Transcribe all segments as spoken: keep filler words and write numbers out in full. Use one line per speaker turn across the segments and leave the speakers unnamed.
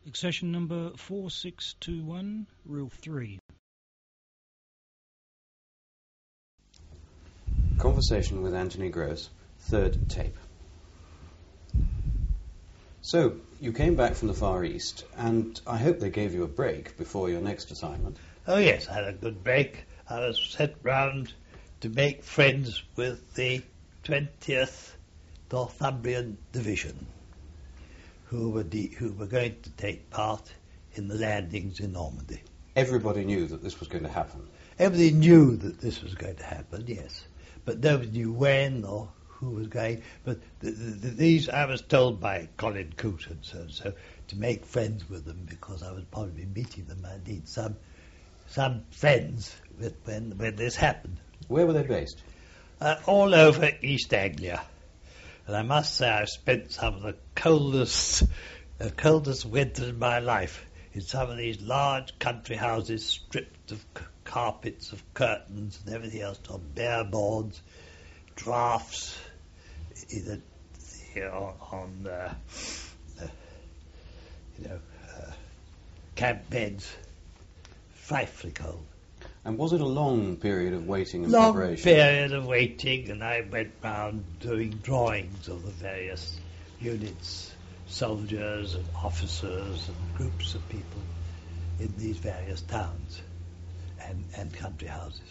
Accession number four six two one, reel three.
Conversation with Anthony Gross, third tape. So, you came back from the Far East, and I hope they gave you a break before your next assignment.
Oh yes, I had a good break. I was sent round to make friends with the twentieth Northumbrian Division, who were, de- who were going to take part in the landings in Normandy.
Everybody knew that this was going to happen.
Everybody knew that this was going to happen, yes. But nobody knew when or who was going. But the, the, the, these, I was told by Colin Coote and so and so, to make friends with them because I would probably be meeting them. I need some some friends with, when, when this happened.
Where were they based?
Uh, all over East Anglia. And I must say I've spent some of the coldest, uh, coldest winters in my life in some of these large country houses stripped of c- carpets, of curtains and everything else, on bare boards, drafts, either here on, on uh, uh, you know, uh, camp beds, frightfully cold.
And was it a long period of waiting and
Long
preparation?
period of waiting, and I went round doing drawings of the various units, soldiers and officers and groups of people in these various towns and, and country houses.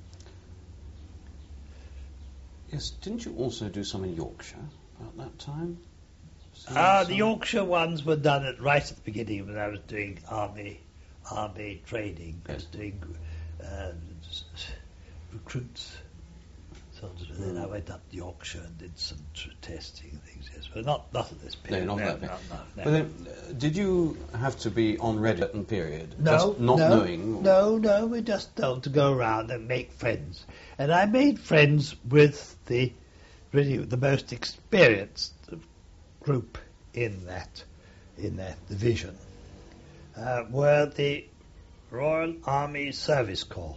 Yes, didn't you also do some in Yorkshire about that time?
Ah,
Some-
the Yorkshire ones were done at right at the beginning when I was doing army army training. I was doing uh, s- s- recruits, soldiers, and then I went up to Yorkshire and did some tr- testing and things. Yes, but not not at this
No,
period.
not
no,
that bit.
no, no, no.
But then, uh, did you have to be on ready at a certain period?
No,
Just not
no,
knowing?
No, no, we're just told to go around and make friends. And I made friends with the really the most experienced group in that in that division. Uh, were the Royal Army Service Corps.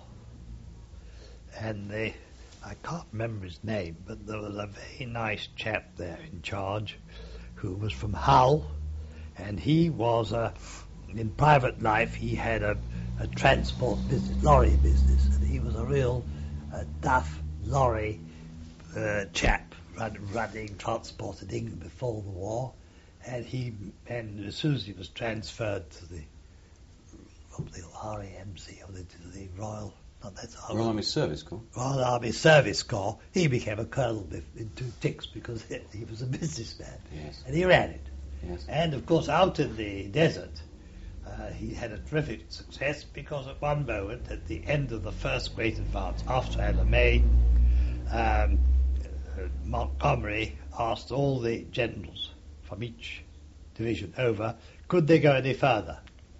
And the I can't remember his name, but there was a very nice chap there in charge who was from Hull, and he was a in private life, he had a, a transport business, lorry business, and he was a real uh, tough lorry uh, chap, run, running transport in England before the war. And he, and as soon as he was transferred to the, from the R A M C or the, to the Royal, not that's
Royal Army Service Corps?
Royal Army Service Corps, he became a colonel in two ticks because he, he was a businessman,
Yes.
and he ran it.
Yes.
And of course, out in the desert, uh, he had a terrific success because at one moment, at the end of the first great advance after Alamein, um, uh, Montgomery asked all the generals from each division over, could they go any further?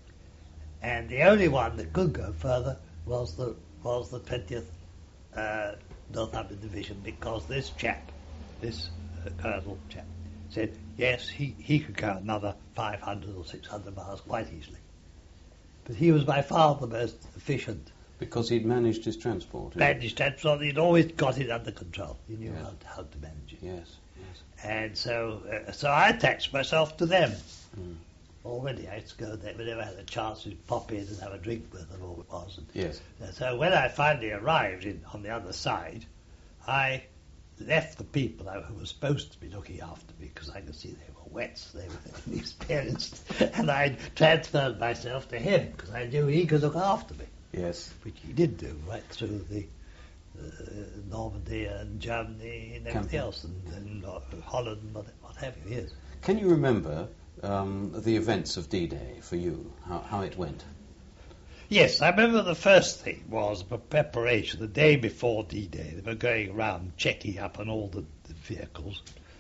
And the only one that could go further was the was the twentieth uh, Northumbrian Division, because this chap, this uh, colonel chap, said yes, he, he could go another five hundred or six hundred miles quite easily. But he was by far the most efficient.
Because he'd managed his transport.
Managed transport, he'd always got it under control. He knew
Yeah.
how, to, how to manage it.
Yes, yes.
And so uh, so I attached myself to them.
Mm.
Already I used to go there whenever I had a chance to pop in and have a drink with them, or it was. And
Yes.
so when I finally arrived in, on the other side, I left the people who were supposed to be looking after me, because I could see they were wets, they were inexperienced, and I transferred myself to him because I knew he could look after me,
Yes.
which he did do right through the uh, Normandy and Germany and everything
Campaign.
else, and, and uh, Holland and what, what have you. Yes.
Can you remember um, the events of D-Day for you, how, how it went?
Yes, I remember the first thing was the preparation. The day before D-Day, they were going around checking up on all the, the vehicles,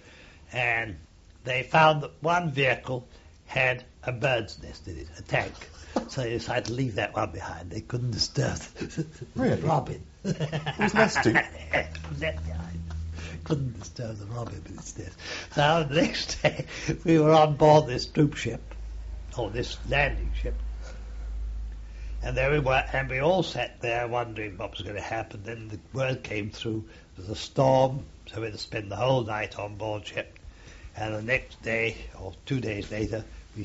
and they found that one vehicle had a bird's nest in it, a tank. So they decided to leave that one behind. They couldn't disturb the
Really?
robin.
Who's nesting?
Left behind. Couldn't disturb the robin with its nest. So the next day, we were on board this troop ship, or this landing ship, and there we were, and we all sat there wondering what was going to happen. Then the word came through, there was a storm, so we had to spend the whole night on board ship. And the next day, or two days later, we set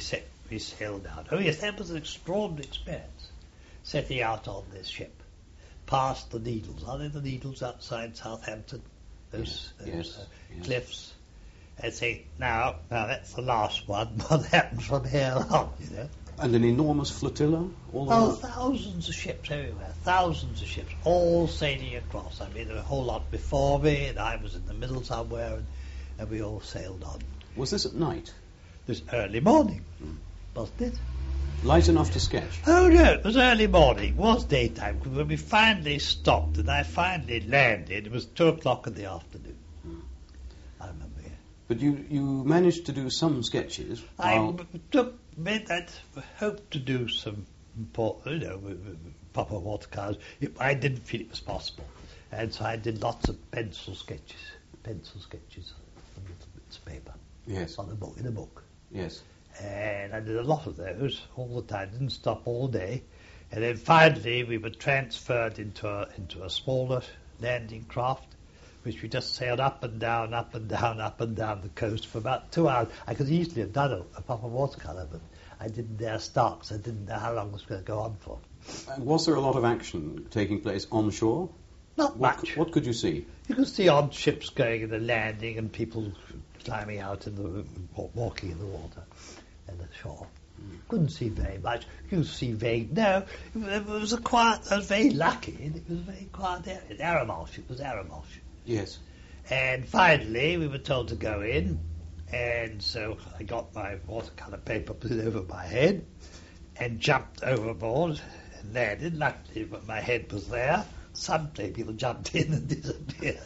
we sailed out. Oh yes, that was an extraordinary experience, setting out on this ship, past the Needles. Are there the Needles outside Southampton? Those,
Yes,
those
yes,
uh,
yes.
cliffs. And say, now, now that's the last one. What happens from here on, you know?
And an enormous flotilla? All
Oh,
around?
thousands of ships everywhere, thousands of ships, all sailing across. I mean, there were a whole lot before me, and I was in the middle somewhere, and, and we all sailed on.
Was this at night?
This early morning,
Mm.
wasn't it?
Light enough to sketch?
Oh no, it was early morning. It was daytime, because when we finally stopped and I finally landed, it was two o'clock in the afternoon.
Mm.
I remember, yeah.
But you, you managed to do some sketches.
I
while-
b- took, made that, hoped to do some important, you know, with- with proper watercolours. It- I didn't feel it was possible. And so I did lots of pencil sketches, pencil sketches on little bits of paper,
Yes,
on a book, in a book.
yes.
And I did a lot of those all the time, didn't stop all day. And then finally we were transferred into a, into a smaller landing craft, which we just sailed up and down, up and down, up and down the coast for about two hours. I could easily have done a, a proper watercolour, but I didn't dare start, because I didn't know how long it was going to go on for.
And was there a lot of action taking place on shore?
Not
What,
much.
what could you see?
You could see odd ships going in the landing and people climbing out in the, walking in the water and the shore. Couldn't see very much. You see very, no, it was a quiet, I was very lucky, and it was a very quiet area. Aramosh, it was Aramosh.
Yes.
And finally we were told to go in, and so I got my watercolour paper put over my head and jumped overboard and landed. Luckily, but my head was there. Some people jumped in and disappeared.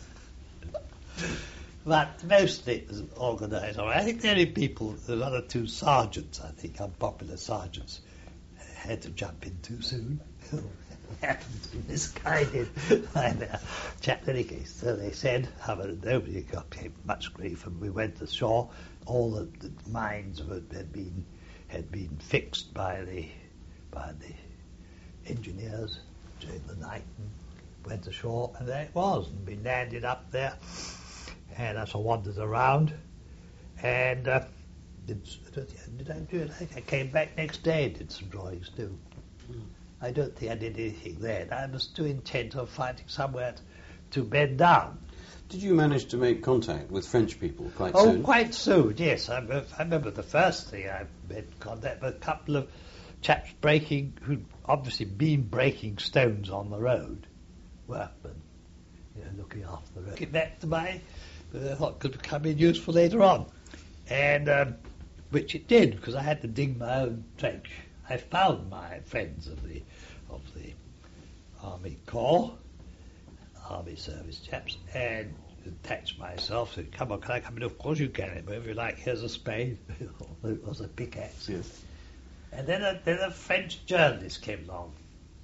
But mostly it was organised. I think the only people, the other two sergeants, I think, unpopular sergeants, had to jump in too soon. Happened to be misguided by their chap. In any case, so they said, however, nobody got much grief, and we went ashore. All the, the mines had, had been had been fixed by the by the engineers during the night, and went ashore, and there it was, and we landed up there. And as I wandered around, and uh, did, did I do it? I came back next day and did some drawings too.
Mm.
I don't think I did anything then. I was too intent on finding somewhere to bed down.
Did you manage to make contact with French people quite
Oh,
soon?
quite soon, yes. I, remember- I remember the first thing I made contact with a couple of chaps breaking, who'd obviously been breaking stones on the road, workmen, you know, looking after the road. Get back to my, uh, what could become useful later on, and um, which it did, because I had to dig my own trench. I found my friends of the of the Army Corps, Army Service chaps, and attached myself. Said, "Come on, can I come in?" Of course you can. But if you like, here's a spade, or it was a pickaxe.
Yes.
And then a, then a French journalist came along.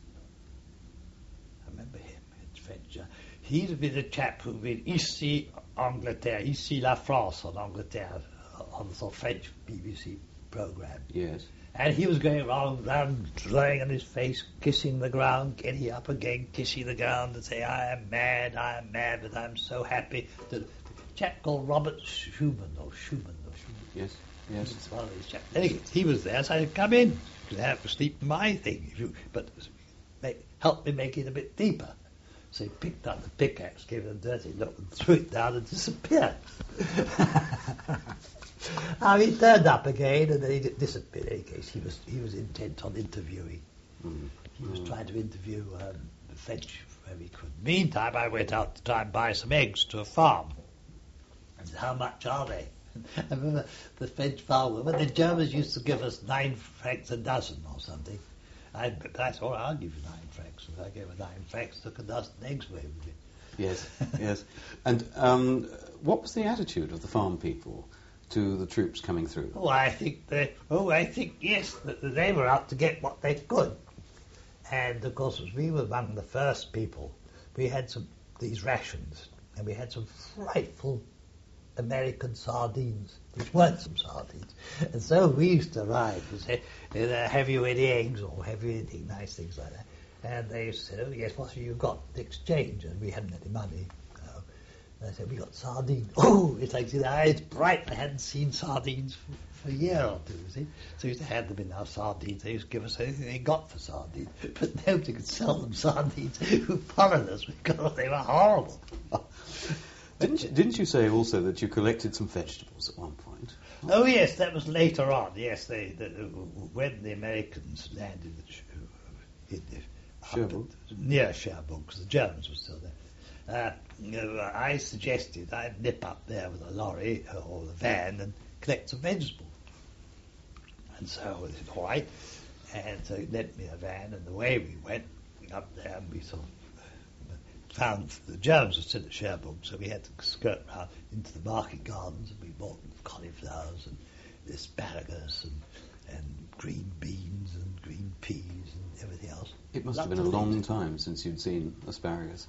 I remember him, it's French journalist. He'd been a chap who'd been ici Angleterre, ici la France en Angleterre, on some French B B C programme.
Yes.
And he was going around, round, lying on his face, kissing the ground, getting up again, kissing the ground, and saying, "I am mad, I am mad, but I'm so happy." The, the chap called Robert Schumann, or Schumann, or Schumann.
Yes. Yes.
It's one of these chaps. Anyway, he was there, so I said, "Come in, you can have to sleep in my thing, if you, but make, help me make it a bit deeper." So he picked up the pickaxe, gave it a dirty look, and threw it down and disappeared. Now he turned up again, and then he disappeared. In any case, he was he was intent on interviewing.
Mm.
He was
Mm.
trying to interview um, the French wherever he could. Meantime, I went out to try and buy some eggs to a farm. I said, "How much are they?" I remember the French farmer, when the Germans used to give us nine francs a dozen or something. I, I thought, "I'll give you nine francs." And I gave her nine francs, took a dozen eggs away with me.
Yes. Yes. And um, what was the attitude of the farm people to the troops coming through?
Oh, I think they. Oh, I think yes, that that they were out to get what they could, and of course, as we were among the first people, we had some these rations, and we had some frightful American sardines, which weren't some sardines, and so we used to arrive and say, uh, "Have you any eggs?" or "Have you anything nice, things like that?" And they said, "Oh yes, what have you got to exchange?" And we hadn't any money. And I said, "We got sardines." Oh, it's like the eyes bright. I hadn't seen sardines for for a year or two, you see. So we used to have them in our sardines. They used to give us anything they got for sardines. But nobody could sell them sardines who followed us because they were horrible.
Didn't you, didn't you say also that you collected some vegetables at one point?
Oh, yes, that was later on. Yes, they, the, when the Americans landed at Sh- in the,
Cherbourg?
At, near Cherbourg, because the Germans were still there. Uh, you know, I suggested I'd nip up there with a lorry or a van and collect some vegetables. And so I said, all right. And so he lent me a van, and away we went up there, and we sort of found the Germans were still at Cherbourg, so we had to skirt round into the market gardens, and we bought cauliflowers and asparagus and, and green beans and green peas and everything else.
It must
Lots
have been a
of
long
things.
time since you'd seen asparagus.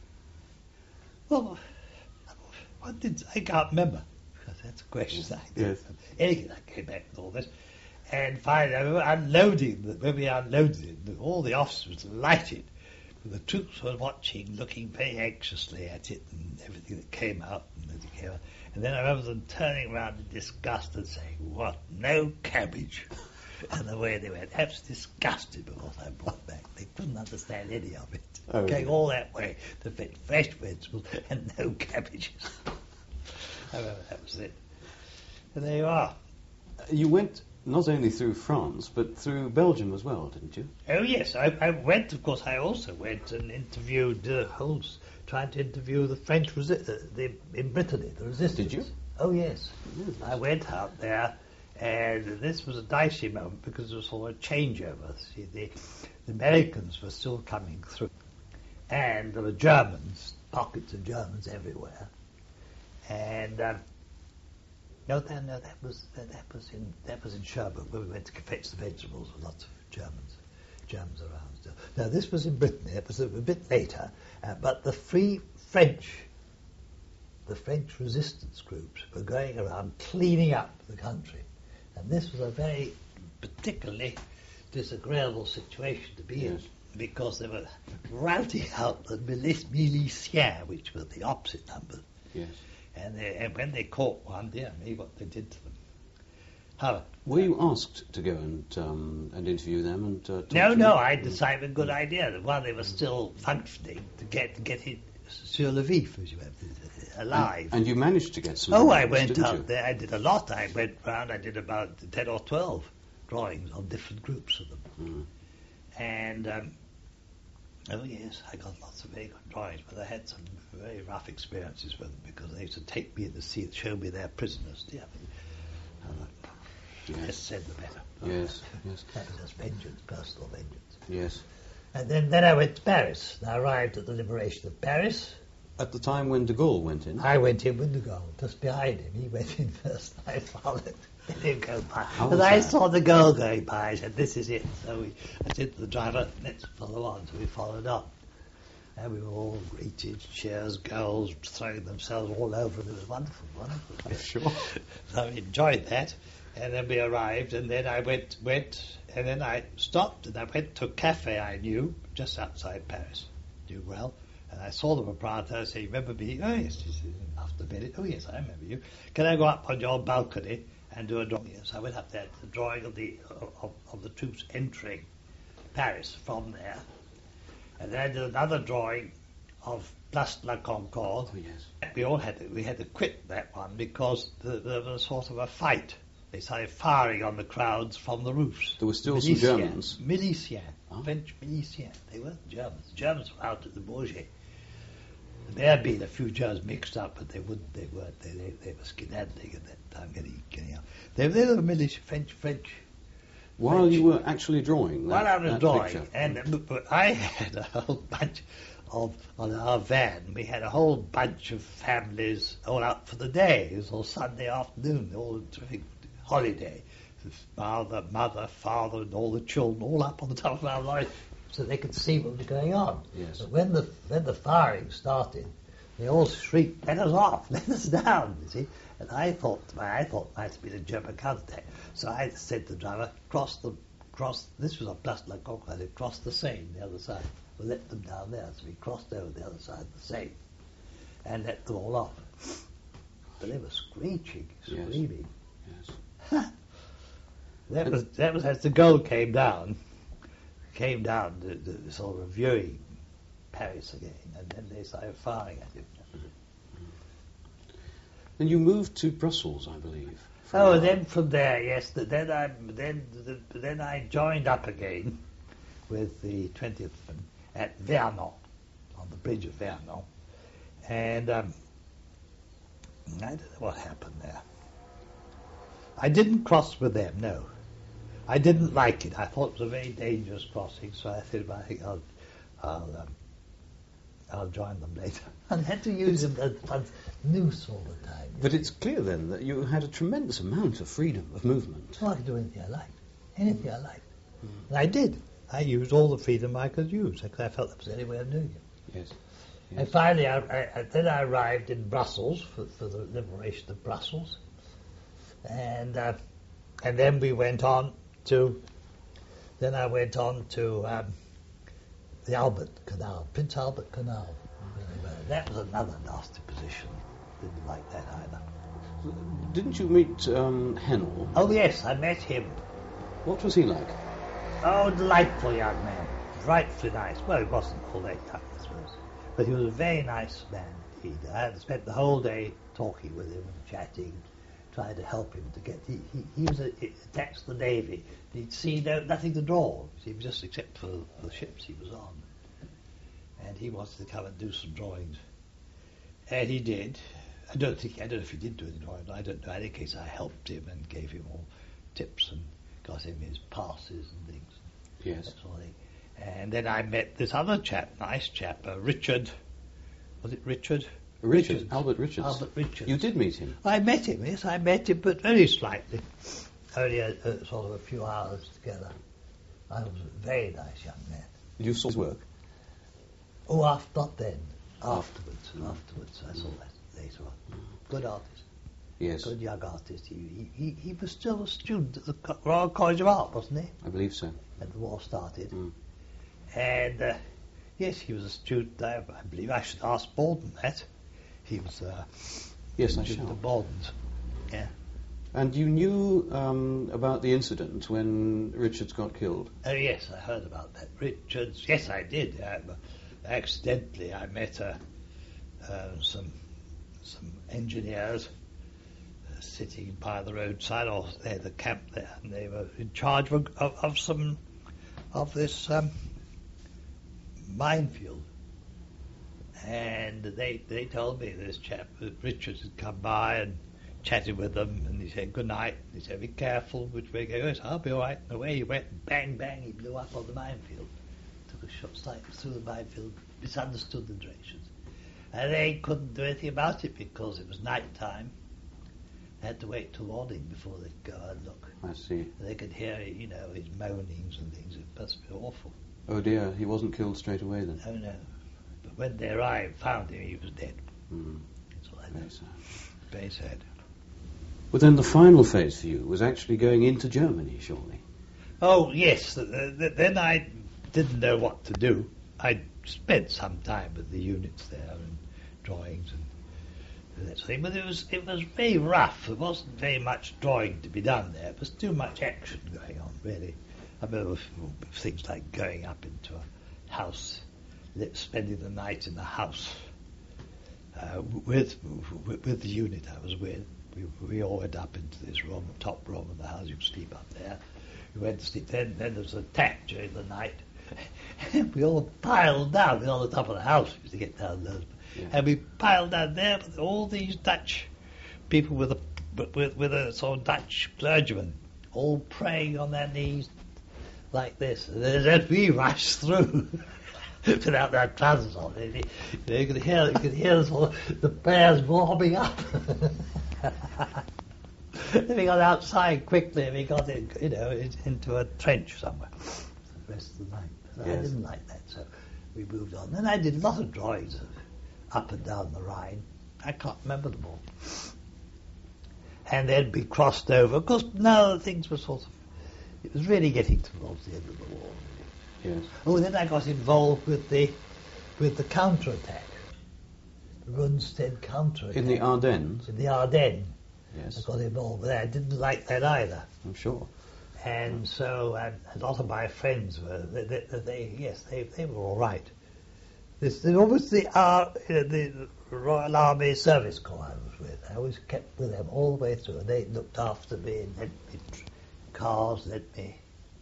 Well, what did I can't remember, because that's a question I
Yes.
Anyway, I came back with all this, and finally, I remember unloading. The, when we unloaded it, all the officers were delighted. The troops were watching, looking very anxiously at it, and everything that came out, and everything came out. And then I remember them turning around in disgust and saying, "What? No cabbage?" And the way they went, absolutely disgusted with what I brought back. They couldn't understand any of it.
Oh,
Going
yeah.
all that way to fit fresh vegetables and no cabbages. I remember that was it. And there you are.
You went not only through France, but through Belgium as well, didn't you?
Oh yes, I, I went. Of course, I also went and interviewed uh, Holmes, trying to interview the French resi- uh, the, in Brittany, the resistance.
Did you?
Oh yes,
Yes.
I went out there, and this was a dicey moment because it was sort of a changeover. See, the, the Americans were still coming through, and there were Germans, pockets of Germans everywhere, and. Um, No, that, no, that was that, that was in that was in Cherbourg where we went to fetch the vegetables with lots of Germans, Germans around still. Now this was in Brittany. It was a, a bit later, uh, but the Free French, the French resistance groups were going around cleaning up the country, and this was a very particularly disagreeable situation to be
Yes.
in because they were routing out the milic- miliciens, which were the opposite numbers.
Yes.
And, they, and when they caught one, dear me, what they did to them. However,
Were you asked to go and um, and interview them and uh, talk
no,
to
no,
them?
I decided a good idea that while they were still functioning, to get to get it sur le vif, as you have, alive.
And, and you managed to get some.
oh, I
drawings,
went
didn't
out
you?
there. I did a lot. I went round. I did about ten or twelve drawings on different groups of them.
Mm.
And um, oh yes, I got lots of very good drawings, but I had some very rough experiences with them because they used to take me in to see, show me their prisoners. Dear me. And, uh,
Yes.
less said the better.
Yes, yes,
That was just vengeance, personal vengeance.
yes.
And then, then I went to Paris. And I arrived at the liberation of Paris.
At the time when de Gaulle went in.
I went in with the girl, just behind him. He went in first, I followed. Let him go by.
How
But
was
I
that?
saw the girl going by. I said, this is it. So we, I said to the driver, let's follow on. So we followed on. And we were all greeted, cheers, girls throwing themselves all over. It was wonderful, wonderful.
Sure.
So I enjoyed that. And then we arrived, and then I went, went, and then I stopped, and I went to a cafe I knew, just outside Paris, knew well, and I saw the proprietor. I said, remember me? Oh, yes. He said, after a minute, oh, yes, I remember you. Can I go up on your balcony and do a drawing? Yes, I went up there to the drawing of the, of, of the troops entering Paris from there. And then I did another drawing of Place de la Concorde.
Oh, yes.
We all had to, we had to quit that one because the, there was sort of a fight. They started firing on the crowds from the roofs.
There were still some
Miliciens.
Germans?
Miliciens.
Oh.
French miliciens. They weren't Germans. The Germans were out at the Bourget. There had been a few Germans mixed up, but they wouldn't. They weren't. They, they, they were skedaddling at that time, getting, getting out. They, they were militia, French, French.
While
French.
you were actually drawing that,
While I was
that
drawing,
picture.
and uh, but I had a whole bunch of on our van. We had a whole bunch of families all out for the day. It was all Sunday afternoon, all a terrific holiday. Father, mother, father, and all the children all up on the top of our lorry, so they could see what was going on.
Yes.
But when the when the firing started, they all shrieked, "Let us off! Let us down!" You see. And I thought, I thought it might have been a German counterattack. So I said to the driver, cross the, cross, this was on Place de la Concorde, cross the Seine, the other side. We'll let them down there. So we crossed over the other side of the Seine and let them all off. But they were screeching,
Yes.
screaming.
Yes.
That was that was as the gold came down, came down the, the, the sort of reviewing Paris again, and then they started firing at him.
And you moved to Brussels, I believe. for a
Oh,
while.
then from there, yes, the, then I then the, then I joined up again with the twentieth at Vernon, on the bridge of Vernon, and um, I don't know what happened there. I didn't cross with them, no. I didn't like it. I thought it was a very dangerous crossing, so I said, well, I think I'll, I'll, um, I'll join them later. And had to use them as, as noose all the time.
But it's clear then that you had a tremendous amount of freedom of movement.
Well, I could do anything I liked. Anything I liked. And I did. I used all the freedom I could use, because I felt that was the only way of doing it.
Yes.
And
yes.
finally, I, I, then I arrived in Brussels for, for the liberation of Brussels. And uh, and then we went on to, then I went on to um, the Albert Canal, Prince Albert Canal. That was another nasty position. Didn't like that either.
Didn't you meet um, Hennel?
Oh yes, I met him.
What was he like?
Oh, delightful young man. Frightfully nice. Well, he wasn't all that young, I suppose. But he was a very nice man indeed. I had spent the whole day talking with him and chatting, trying to help him to get... He, he, he was a, attached to the Navy. He'd see no, nothing to draw, he was just except for the ships he was on. And he wanted to come and do some drawings. And he did. I don't think, I don't know if he did do any drawings. I don't know. In any case, I helped him and gave him all tips and got him his passes and things.
Yes.
That sort of thing. And then I met this other chap, nice chap, uh, Richard. Was it Richard?
Richard,
Richards.
Albert Richards.
Albert Richards.
You did meet him?
I met him, yes, I met him, but very slightly. Only a, a, sort of a few hours together. I was a very nice young man.
You saw his work?
Oh, after, not then. Afterwards. Afterwards, I saw that later on. Good artist.
Yes.
Good young artist. He, he, he was still a student at the Co- Royal College of Art, wasn't he?
I believe so.
When the war started.
Mm.
And, uh, yes, he was a student. I, I believe I should ask Borden that. He was uh,
Yes,
a
I
student
shall.
of Borden's. Yeah.
And you knew um, about the incident when Richards got killed?
Oh, yes, I heard about that. Richards, yes, I did. I, accidentally, I met uh, uh, some some engineers uh, sitting by the roadside, or they had a camp there, and they were in charge of, of, of some of this um, minefield. And they they told me this chap, that Richards, had come by and chatted with them, and he said, good night. He said, be careful which way you go. Yes, I'll be all right. And away he went, bang, bang, he blew up on the minefield. Took a shot straight through the minefield, misunderstood the directions. And they couldn't do anything about it because it was night time. They had to wait till morning before they'd go and look.
I see.
They could hear, you know, his moanings and things. It must be awful.
Oh dear, he wasn't killed straight away then?
Oh no. But when they arrived, found him, he was dead.
Mm.
That's all I know.
Very sad.
Very sad.
But then the final phase for you was actually going into Germany, surely?
Oh, yes. th- th- Then I didn't know what to do. I spent some time with the units there and drawings and that sort of thing. But it was it was very rough. There wasn't very much drawing to be done there. It was too much action going on, really. I remember f- things like going up into a house, li- spending the night in the house uh, with, with with the unit I was with. We, we all went up into this room, top room of the house. You could sleep up there. We went to sleep. Then, then there was an attack during the night. We all piled down. We were on the top of the house. We used to get down those.
Yeah.
And we piled down there with all these Dutch people with a with, with a sort of Dutch clergyman, all praying on their knees like this. And then we rushed through without their trousers on. You, know, you could hear you could hear sort of the prayers warming up. Then we got outside quickly and we got in, you know, in, into a trench somewhere for the rest of the night. So I
Yes.
didn't like that, so we moved on. Then I did a lot of drawings of up and down the Rhine. I can't remember them all. And then we crossed over. Of course, now things were sort of, it was really getting towards the end of the war.
Yes.
Oh, then I got involved with the with the counterattack, the Rundstedt counterattack
In the Ardennes?
in the Ardennes. I
Yes,
got involved with that. I didn't like that either.
I'm sure.
And so um, a lot of my friends were, they, they, they yes, they, they were all right. This, there was the, uh, the Royal Army Service Corps I was with. I always kept with them all the way through. They looked after me and lent me tr- cars, lent me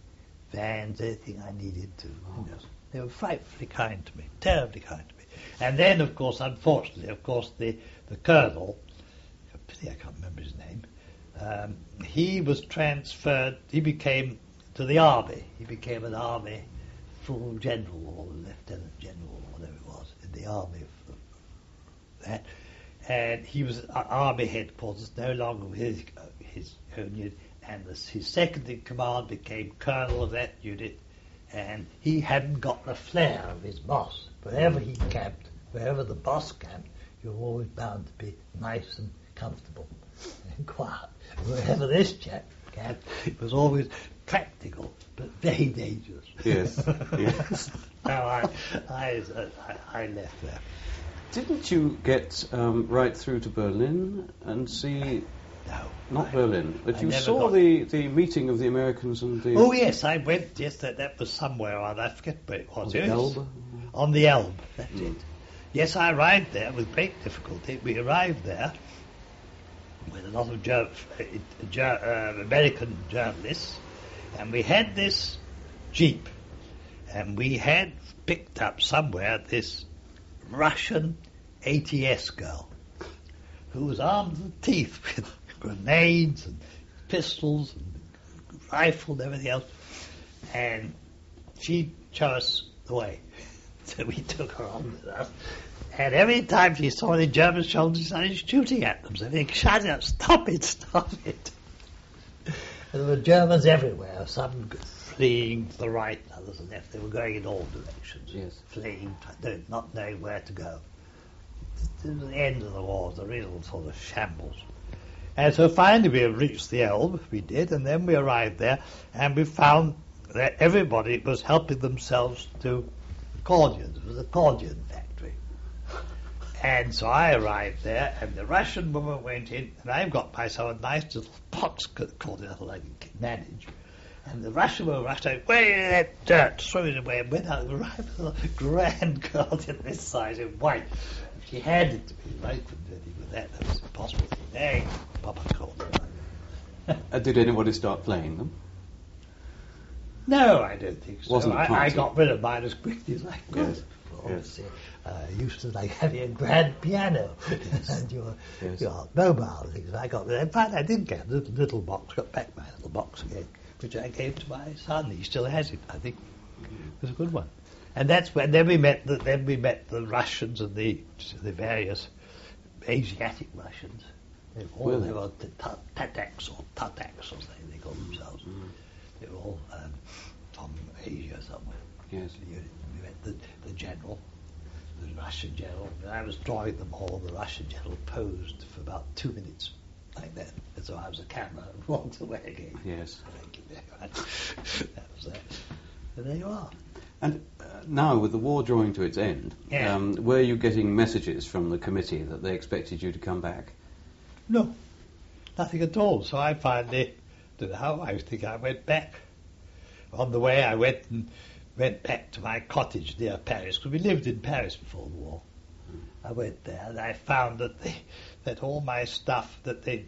vans, anything I needed to. You know. They were frightfully kind to me, terribly kind to me. And then, of course, unfortunately, of course, the, the colonel, a pity I can't remember his name, um, he was transferred, he became to the army. He became an army full general or lieutenant general or whatever it was in the army of, of that. And he was at army headquarters, no longer with his, uh, his own unit. And the, his second in command became colonel of that unit. And he hadn't got the flair of his boss. Wherever he camped, wherever the boss camped, you were always bound to be nice and comfortable and quiet. Wherever this chap camped, it was always practical, but very dangerous.
Yes, yes.
So I, I, I, I left there.
Didn't you get um, right through to Berlin and see...
No.
Not
I,
Berlin, but
I
you
never
saw
got-
the, the meeting of the Americans and the...
Oh yes, I went. Yes, that, that was somewhere on. I forget where it was.
On the
Yes.
Elbe?
On the Elbe. That's
Mm.
it. Yes, I arrived there with great difficulty. We arrived there with a lot of Ger- uh, Ger- uh, American journalists, and we had this jeep, and we had picked up somewhere this Russian A T S girl who was armed to the teeth with grenades and pistols and rifle and everything else. And she showed us the way. So we took her on with us. And every time she saw the German soldiers, she started shooting at them. So they shouted out, stop it, stop it. And there were Germans everywhere, some fleeing to the right, others to the left. They were going in all directions,
Yes.
fleeing, not knowing where to go. It was the end of the war, the real sort of shambles. And so finally we reached the Elbe, we did, and then we arrived there, and we found that everybody was helping themselves to accordions. It was an accordion factory. And so I arrived there, and the Russian woman went in, and I've got myself a nice little box accordion that I can manage. And the Russian woman rushed out, where is that dirt? Threw it away, and went out and arrived with a grand accordion this size in white. She handed it to me, I couldn't do anything with that, that was impossible. Hey, Papa accordion.
Uh, did anybody start playing them?
No, I don't think so.
Wasn't a
I, I
party.
got rid of mine as quickly as I could.
Yes,
Obviously, uh, used to like having a grand piano and your
Yes.
your mobile things. I got rid. In fact, I did get a little, little box. Got back my little box again, which I gave to my son. He still has it. I think it was a good one. And that's when then we met. The, then we met the Russians and the the various Asiatic Russians. They were all
Were
they
they?
were the ta- Tataks or Tataks, or they, they call themselves. They were all um, from Asia somewhere.
Yes.
We met the, the general, the Russian general, and I was drawing them all. The Russian general posed for about two minutes, like that. And so I was a camera and walked away again.
Yes.
Thank you very much. That was that. And there you are.
And uh, now, with the war drawing to its end,
Yeah.
um, were you getting messages from the committee that they expected you to come back?
No, nothing at all. So I finally, don't know how, I think I went back. On the way I went and went back to my cottage near Paris, because we lived in Paris before the war. I went there and I found that they, that all my stuff that they,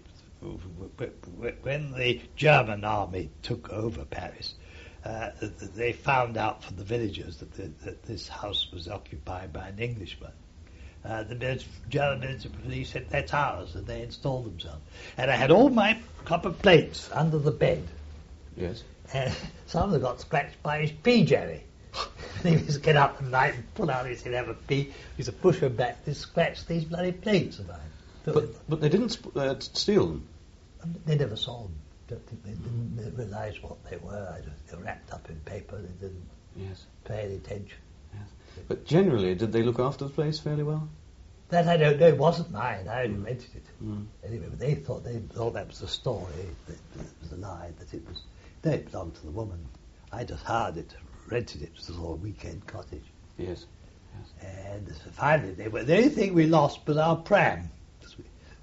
when the German army took over Paris, uh, they found out from the villagers that, the, that this house was occupied by an Englishman. Uh, the military, German military police said, that's ours, and they installed themselves. And I had all my copper plates under the bed.
Yes.
And some of them got scratched by his pea jelly. He used to get up at night and pull out his have a pea. He used to push them back to scratch these bloody plates of mine.
But, but they didn't sp- uh, steal them.
They never saw them. Don't think they didn't realise what they were. I just, they were wrapped up in paper. They didn't
Yes.
pay any attention.
Yes. But generally, did they look after the place fairly well?
That I don't know. It wasn't mine. I only rented it.
Mm.
Anyway, but they thought they thought that was the story. That it was a lie. That it was. No, it belonged to the woman. I just hired it, rented it. It was a little weekend cottage.
Yes.
And finally, they were, the only thing we lost was our pram. 'Cause we,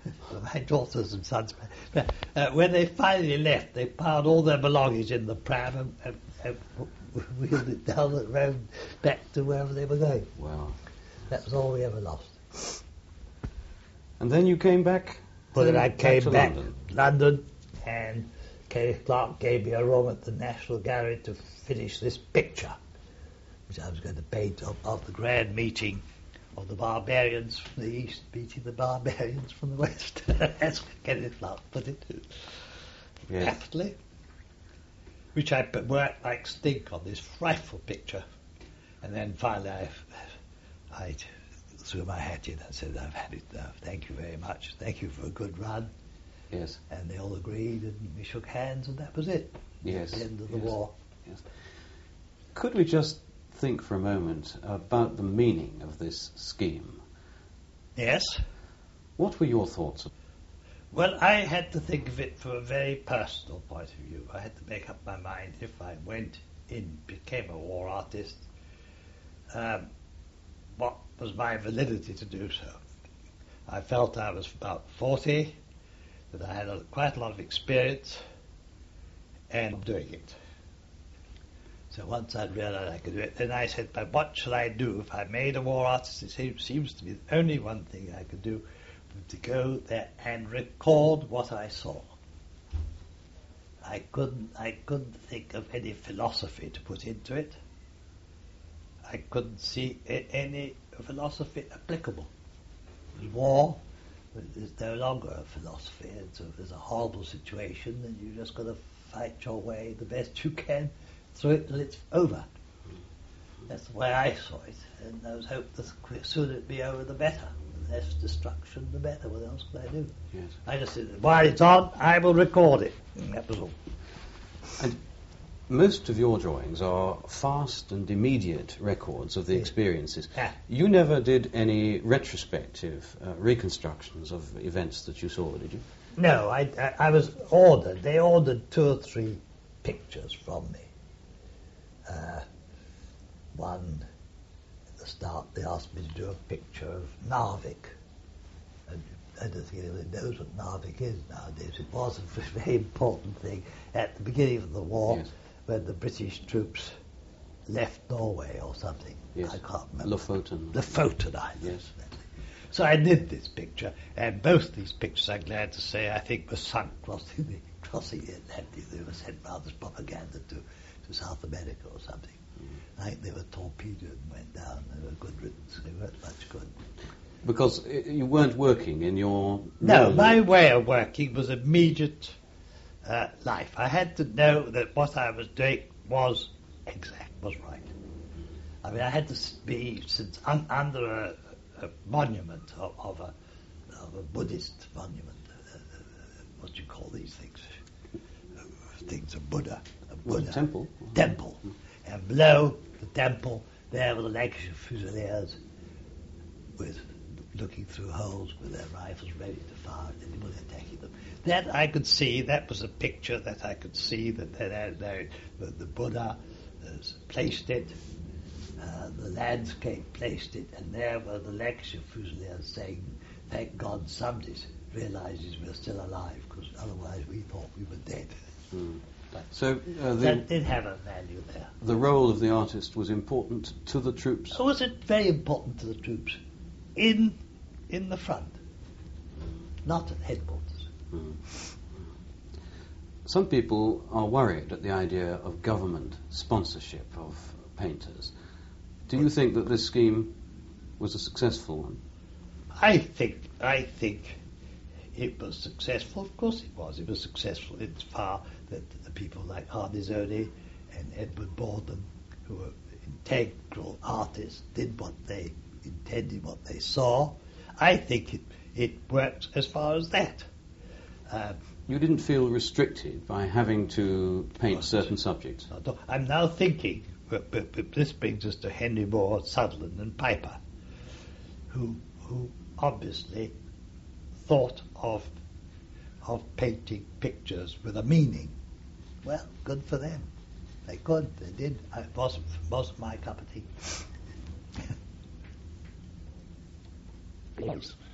my daughters and sons. Uh, when they finally left, they piled all their belongings in the pram and, and, and wheeled it down the road back to wherever they were going.
Wow.
That was all we ever lost.
And then you came back?
Well, then I
back
came
to
back
London.
to London, and Kenneth Clark gave me a room at the National Gallery to finish this picture, which I was going to paint of, of the grand meeting of the barbarians from the east meeting the barbarians from the west. That's Kenneth Clark put it.
Yes.
Aptly. Which I put, worked like stink on this frightful picture. And then finally I, I threw my hat in and said, I've had it now. Thank you very much. Thank you for a good run.
Yes.
And they all agreed, and we shook hands, and that was it.
Yes.
The end of the
Yes.
war.
Yes. Could we just think for a moment about the meaning of this scheme?
Yes.
What were your thoughts?
Well, I had to think of it from a very personal point of view. I had to make up my mind if I went in, became a war artist, um, what was my validity to do so. I felt I was about forty, that I had a, quite a lot of experience, and I'm doing it. So once I'd realized I could do it, then I said, but what shall I do? If I made a war artist, it seems, seems to be the only one thing I could do, to go there and record what I saw. I couldn't, I couldn't think of any philosophy to put into it. I couldn't see a- any philosophy applicable. It was war. There's no longer a philosophy. It's a, there's a horrible situation, and you just got to fight your way the best you can through it till it's over. That's the way I saw it, and I was hoping the sooner it be over, the better. The less destruction, the better. What else could I do?
Yes.
I just said, while it's on, I will record it. And that was all.
And most of your drawings are fast and immediate records of the
Yeah.
experiences.
Yeah.
You never did any retrospective uh, reconstructions of events that you saw, did you?
No, I, I, I was ordered. They ordered two or three pictures from me. Uh, one, at the start, they asked me to do a picture of Narvik. And I don't think anyone knows what Narvik is nowadays. It was a very important thing at the beginning of the war,
Yes.
when the British troops left Norway or something.
Yes.
I can't remember.
Lofoten.
Lofoten Island.
Yes.
So I did this picture, and both these pictures, I'm glad to say, I think were sunk crossing the, crossing the Atlantic. They were sent round as propaganda to, to South America or something. Mm. I think they were torpedoed and went down. They were good riddance. They weren't much good.
Because i you weren't working in your...
No,
normal-
my way of working was immediate uh, life. I had to know that what I was doing was exact, was right. I mean, I had to s- be since un, under a, a monument of, of, a, of a Buddhist monument. Uh, uh, what do you call these things? Uh, things of Buddha. A
Well,
Buddha.
temple.
Temple. And below the temple, there were the Lancashire Fusiliers with looking through holes with their rifles ready to fire at anybody attacking them. That I could see, that was a picture that I could see, that there, there, the, the Buddha has placed it, uh, the landscape placed it, and there were the Lancashire Fusiliers saying, thank God somebody realizes we're still alive, because otherwise we thought we were dead.
Mm. So uh, the,
That did have a value there.
the role of the artist was important to the troops.
So was it very important to the troops in in the front, not at headquarters.
Mm. Some people are worried at the idea of government sponsorship of painters. Do you think that this scheme was a successful one?
I think I think it was successful. Of course it was. It was successful in far that the people like Ardizoni and Edward Borden, who were integral artists, did what they intended, what they saw. I think it, it worked as far as that. Uh,
You didn't feel restricted by having to paint
Wasn't.
certain subjects?
I'm now thinking, but, but, but this brings us to Henry Moore, Sutherland and Piper, who who obviously thought of of painting pictures with a meaning. Well, good for them. They could, they did. It wasn't, wasn't my cup of tea. Yes.